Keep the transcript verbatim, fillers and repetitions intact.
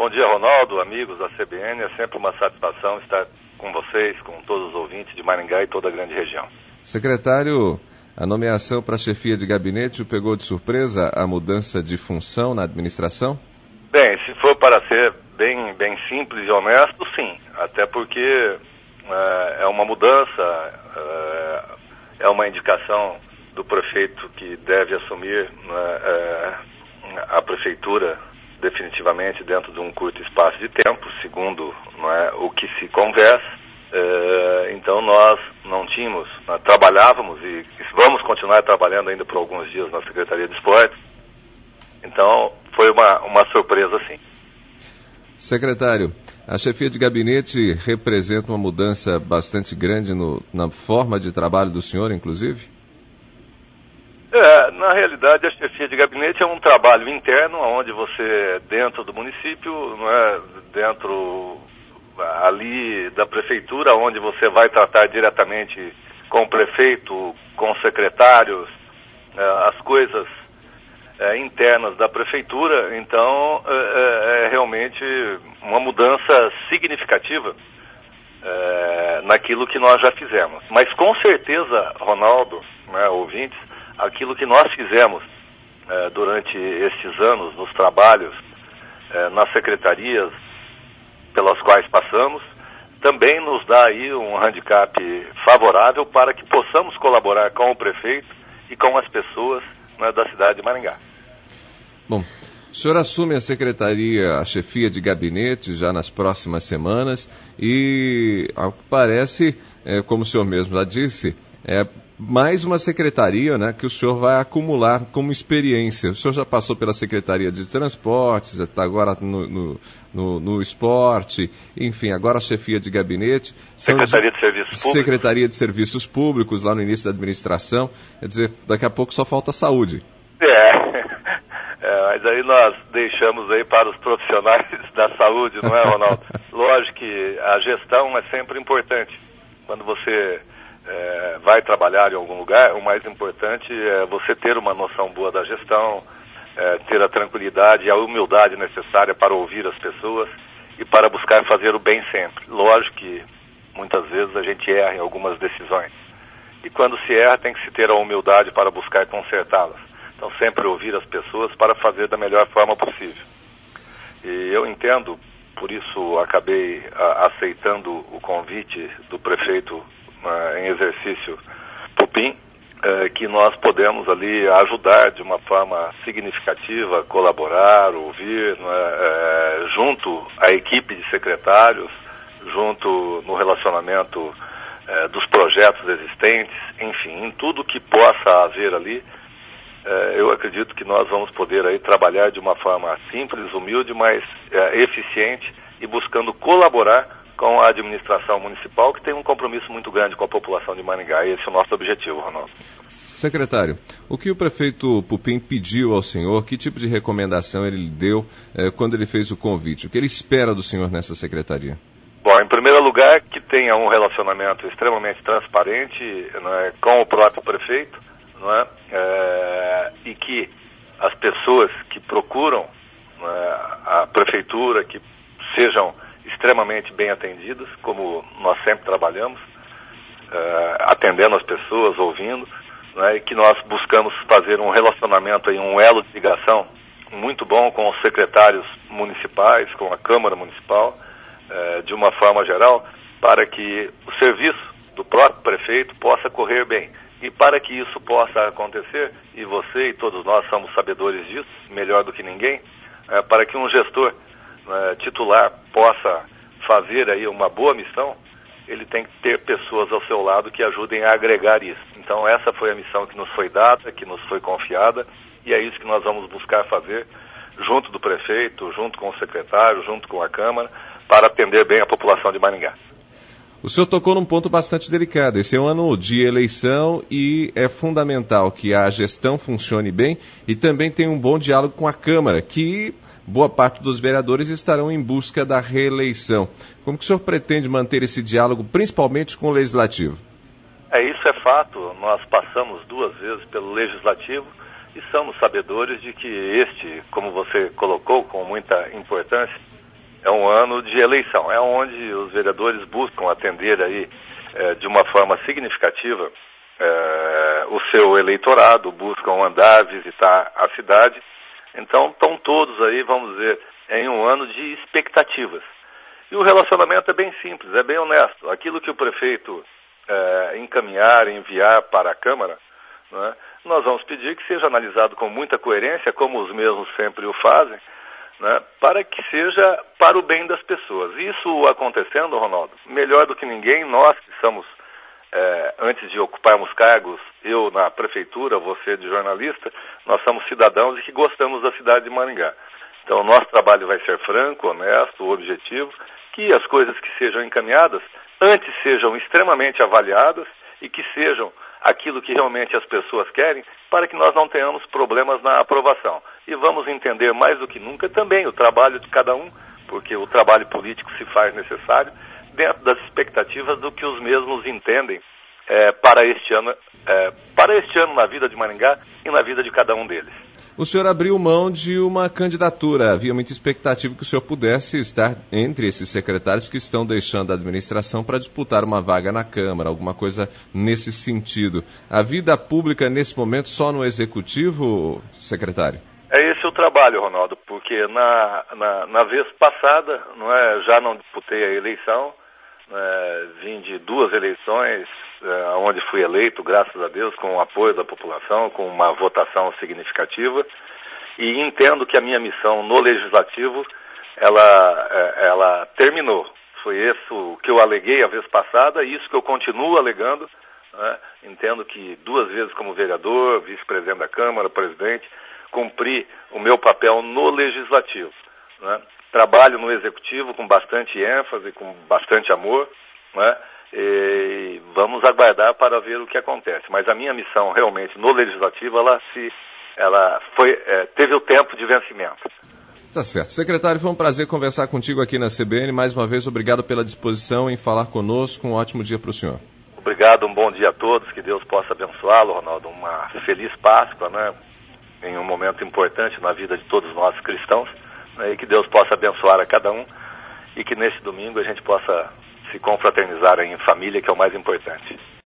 Bom dia, Ronaldo, amigos da C B N. É sempre uma satisfação estar com vocês, com todos os ouvintes de Maringá e toda a grande região. Secretário, a nomeação para a chefia de gabinete o pegou de surpresa a mudança de função na administração? Bem, se for para ser bem, bem simples e honesto, sim. Até porque é, é uma mudança, é, é uma indicação do prefeito que deve assumir é, a prefeitura definitivamente dentro de um curto espaço de tempo, segundo não é, o que se conversa. É, então nós não tínhamos, nós trabalhávamos e vamos continuar trabalhando ainda por alguns dias na Secretaria de Esportes. Então foi uma, uma surpresa, sim. Secretário, a chefia de gabinete representa uma mudança bastante grande no, na forma de trabalho do senhor, inclusive? É, na realidade, a chefia de gabinete é um trabalho interno, onde você, dentro do município, não é, dentro ali da prefeitura, onde você vai tratar diretamente com o prefeito, com os secretários, é, as coisas é, internas da prefeitura. Então, é, é realmente uma mudança significativa é, naquilo que nós já fizemos. Mas, com certeza, Ronaldo, né, ouvintes, aquilo que nós fizemos eh, durante estes anos nos trabalhos, eh, nas secretarias pelas quais passamos, também nos dá aí um handicap favorável para que possamos colaborar com o prefeito e com as pessoas, né, da cidade de Maringá. Bom, o senhor assume a secretaria, a chefia de gabinete já nas próximas semanas e, ao que parece, eh, como o senhor mesmo já disse, é mais uma secretaria, né, que o senhor vai acumular como experiência. O senhor já passou pela Secretaria de Transportes, está agora no, no, no, no esporte, enfim, agora a chefia de gabinete. Secretaria de, de Serviços Públicos. Secretaria de Serviços Públicos, lá no início da administração. Quer dizer, daqui a pouco só falta saúde. É, é mas aí nós deixamos aí para os profissionais da saúde, não é, Ronaldo? Lógico que a gestão é sempre importante. Quando você É, vai trabalhar em algum lugar, o mais importante é você ter uma noção boa da gestão, é, ter a tranquilidade e a humildade necessária para ouvir as pessoas e para buscar fazer o bem sempre. Lógico que muitas vezes a gente erra em algumas decisões. E quando se erra, tem que se ter a humildade para buscar consertá-las. Então sempre ouvir as pessoas para fazer da melhor forma possível. E eu entendo, por isso acabei a, aceitando o convite do prefeito Uh, em exercício Pupim, uh, que nós podemos ali ajudar de uma forma significativa, colaborar, ouvir, né, uh, junto à equipe de secretários, junto no relacionamento uh, dos projetos existentes, enfim, em tudo que possa haver ali, uh, eu acredito que nós vamos poder aí trabalhar de uma forma simples, humilde, mas uh, eficiente e buscando colaborar com a administração municipal, que tem um compromisso muito grande com a população de Maringá. E esse é o nosso objetivo, Ronaldo. Secretário, o que o prefeito Pupim pediu ao senhor, que tipo de recomendação ele lhe deu eh, quando ele fez o convite? O que ele espera do senhor nessa secretaria? Bom, em primeiro lugar, que tenha um relacionamento extremamente transparente, né, com o próprio prefeito, né, é, e que as pessoas que procuram, né, a prefeitura, que sejam extremamente bem atendidas, como nós sempre trabalhamos, uh, atendendo as pessoas, ouvindo, né, e que nós buscamos fazer um relacionamento, aí, um elo de ligação muito bom com os secretários municipais, com a Câmara Municipal, uh, de uma forma geral, para que o serviço do próprio prefeito possa correr bem. E para que isso possa acontecer, e você e todos nós somos sabedores disso, melhor do que ninguém, uh, para que um gestor Uh, titular possa fazer aí uma boa missão, ele tem que ter pessoas ao seu lado que ajudem a agregar isso. Então essa foi a missão que nos foi dada, que nos foi confiada, e é isso que nós vamos buscar fazer junto do prefeito, junto com o secretário, junto com a Câmara, para atender bem a população de Maringá. O senhor tocou num ponto bastante delicado. Esse é um ano de eleição e é fundamental que a gestão funcione bem e também tenha um bom diálogo com a Câmara, que boa parte dos vereadores estarão em busca da reeleição. Como que o senhor pretende manter esse diálogo, principalmente com o Legislativo? É, isso é fato. Nós passamos duas vezes pelo Legislativo e somos sabedores de que este, como você colocou com muita importância, é um ano de eleição, é onde os vereadores buscam atender aí é, de uma forma significativa é, o seu eleitorado, buscam andar, visitar a cidade. Então estão todos aí, vamos dizer, em um ano de expectativas. E o relacionamento é bem simples, é bem honesto. Aquilo que o prefeito é, encaminhar, enviar para a Câmara, né, nós vamos pedir que seja analisado com muita coerência, como os mesmos sempre o fazem, né, para que seja para o bem das pessoas. Isso acontecendo, Ronaldo, melhor do que ninguém, nós que somos, é, antes de ocuparmos cargos, eu na prefeitura, você de jornalista, nós somos cidadãos e que gostamos da cidade de Maringá. Então o nosso trabalho vai ser franco, honesto, objetivo, que as coisas que sejam encaminhadas antes sejam extremamente avaliadas e que sejam aquilo que realmente as pessoas querem, para que nós não tenhamos problemas na aprovação. E vamos entender mais do que nunca também o trabalho de cada um, porque o trabalho político se faz necessário dentro das expectativas do que os mesmos entendem é, para este ano, é, para este ano na vida de Maringá e na vida de cada um deles. O senhor abriu mão de uma candidatura. Havia muita expectativa que o senhor pudesse estar entre esses secretários que estão deixando a administração para disputar uma vaga na Câmara, alguma coisa nesse sentido. A vida pública, nesse momento, só no Executivo, secretário? É esse o trabalho, Ronaldo, porque na, na, na vez passada, não é, já não disputei a eleição, é, vim de duas eleições, é, onde fui eleito, graças a Deus, com o apoio da população, com uma votação significativa, e entendo que a minha missão no Legislativo, ela, é, ela terminou. Foi isso o que eu aleguei a vez passada, e isso que eu continuo alegando, né? Entendo que duas vezes como vereador, vice-presidente da Câmara, presidente, cumpri o meu papel no Legislativo, né? Trabalho no Executivo com bastante ênfase, com bastante amor, né? E vamos aguardar para ver o que acontece. Mas a minha missão realmente no Legislativo, ela, se, ela foi, é, teve o tempo de vencimento. Tá certo. Secretário, foi um prazer conversar contigo aqui na C B N. Mais uma vez, obrigado pela disposição em falar conosco. Um ótimo dia para o senhor. Obrigado, um bom dia a todos. Que Deus possa abençoá-lo, Ronaldo. Uma feliz Páscoa, né? Em um momento importante na vida de todos nós cristãos, né, e que Deus possa abençoar a cada um e que nesse domingo a gente possa se confraternizar em família, que é o mais importante.